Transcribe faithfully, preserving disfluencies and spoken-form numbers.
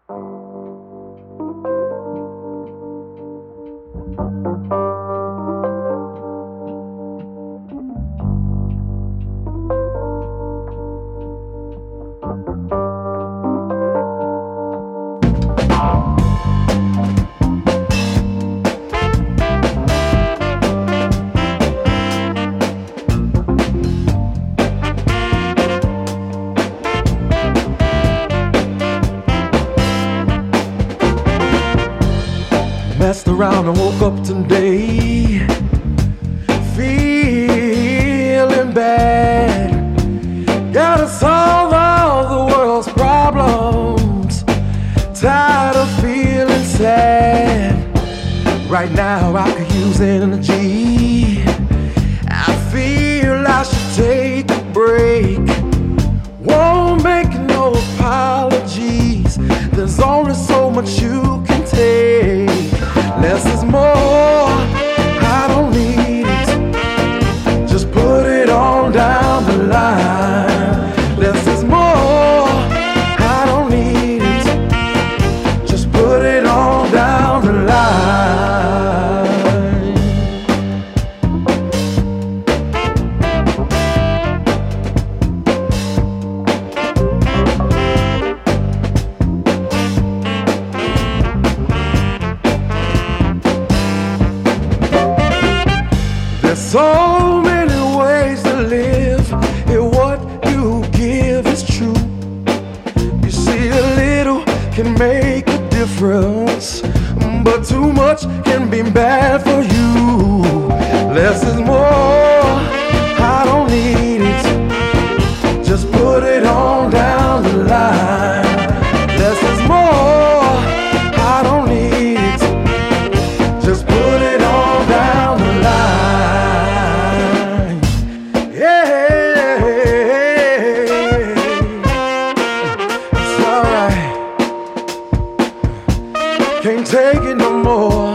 Messed around and woke up today feeling bad. Gotta solve all the world's problems. Tired of feeling sad. Right now I could use energy. I feel I should take a break. Won't make no apologies. There's only so much you can take. Less is more, I don't need it. Just put it on down the line. Less is more, I don't need it. Just put it on down the line. So many ways to live, and what you give is true. You see, a little can make a difference, but too much can be bad for you. Less is more, I don't need it. Just put it on down the line. Less is more, I don't need it. Just put it on down the line. Can't take it no more.